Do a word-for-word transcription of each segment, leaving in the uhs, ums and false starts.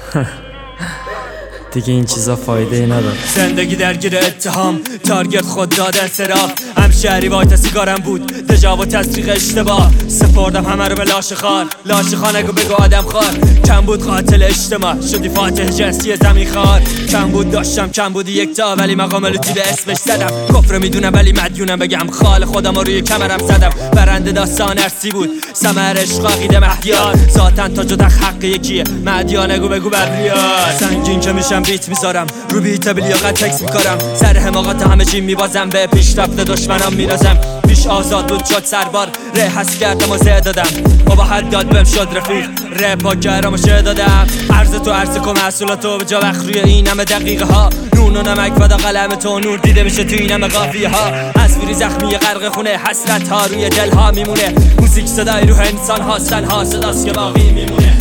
دیگه این چیزا فایده ای نداره. زندگی درگیر اتهام، تارگت خود دادن سراغ، همشهری وایت سیگارم بود دژا و تصدیق اشتباه. سپردم همه رو به لاش خار، لاش خار نگو بگو آدم خار. کم بود قاتل اجتماع، شدی فاتح جنسی زمین خار. کم بود داشتم کم بودی یک تا، ولی مقام لطی به اسمش زدم. کفر میدونم ولی مدیونم، بگم خال خودم رو روی کمرم زدم. برنده داستان ارسی بود، ثمر عشق عقیده مهدیار. ذاتن تا جدا حق یکیه، مهدیا نگو بگو ببریار. سنگین که میشم بیت میذارم، رو بیت بلیاقت تکس میکارم. سر حماقت همه چی میبازم، به پیشرفت دشمنم میرازم. پیش آزاد بود شد سربار، ره حس کردم و زه دادم. بابا حد داد بهم شد رفیق، ره پاک کردم و شه دادم. عرض تو عرض کن محصولاتو به جا وقت روی این همه دقیقه ها. نون و نمک فدا قلم تو، نور دیده میشه تو این همه قافیه ها. تصویری زخمی غرق خونه، حسرت ها روی دل ها میمونه. موزیک صدای روح انسان ها، تنها صداست که باقی میمونه.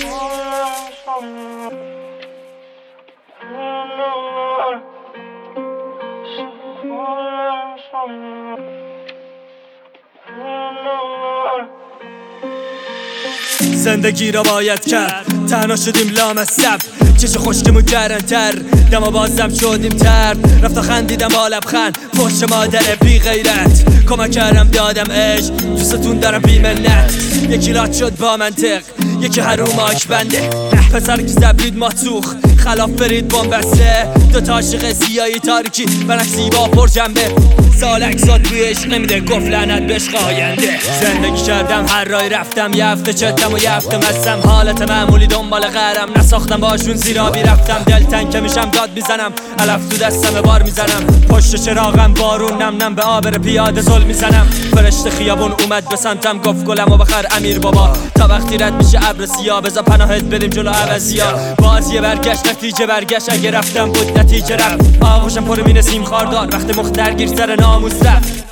زندگی را باید کرد، تنها شدیم لامصب. چش خشکمون کردن تر، دما بازم شدیم ترد. رفت و خندیدم با لبخند، پشت مادر بی غیرت. کمک کردم دادم عشق، دوستتون دارم بی منت. یکی رات شد با منطق، یکی حروم آش بنده. پسر که زبرید ماتوخ، خلاف برید بومبسته. دو تا عاشق سیایی تاریکی، برعکسی با پر جنبه. سالک زاد روی عشق نمیده، گفت لعنت به عشق آینده. زندگی کردم هر رای رفتم، یه هفته چتم و یه هفته مستم. حالت معمولی دنبال غرم، نساختم باشون زیرا بی رفتم. دل تنگ که میشم داد میزنم، علف تو دستم بار میزنم. پشت چراغم بارون نم نم به آبر پیاده زل میزنم. فرشته خیابون اومد به سمتم، گفت گلم و بخر امیر بابا. تا وقتی رد میشه ابر سیاه، بذار پناهت بریم جلو عوضیا. بازی برگشت نتیجه برگشت، اگه رفتم بود نتیجه رفت. آغوشم پر مینه سیم خاردار، وقتی مخ درگیر سر ناموس رفت.